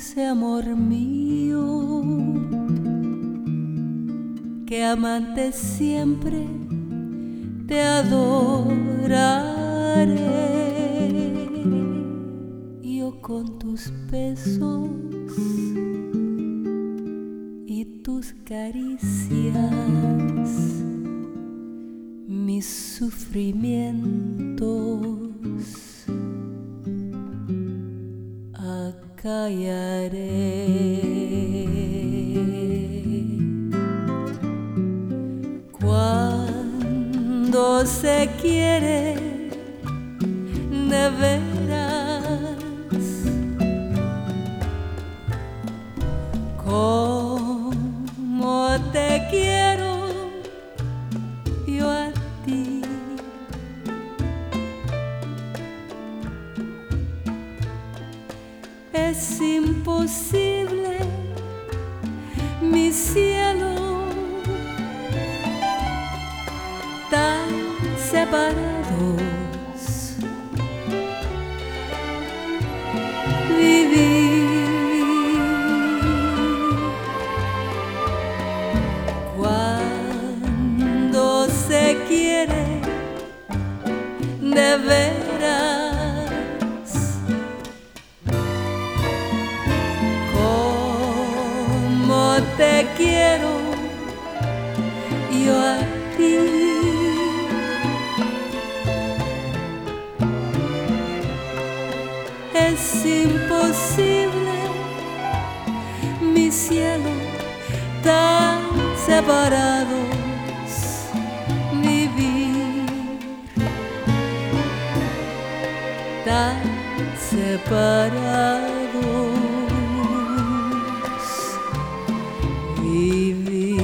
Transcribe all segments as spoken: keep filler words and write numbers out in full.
dulce amor mío, que amante siempre te adoraré. Yo con tus besos y tus caricias, mis sufrimientos acallaré. Cuando se quiere de veras, como te quiero yo a ti, es imposible, mi cielo, tan separados vivir. Cuando se quiere de veras, como te quiero yo a ti, es imposible, mi cielo, tan separados vivir, tan separados vivir.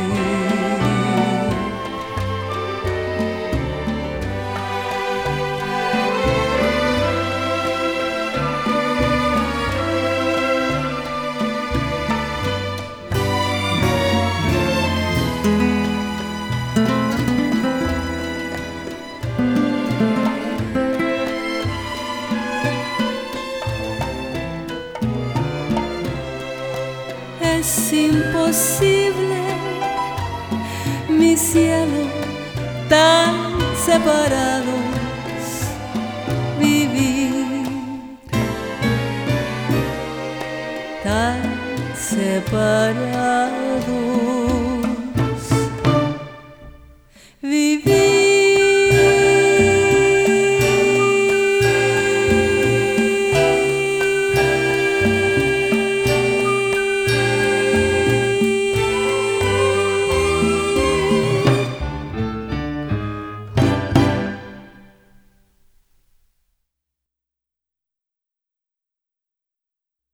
Es imposible, mi cielo, tan separados vivir, tan separados.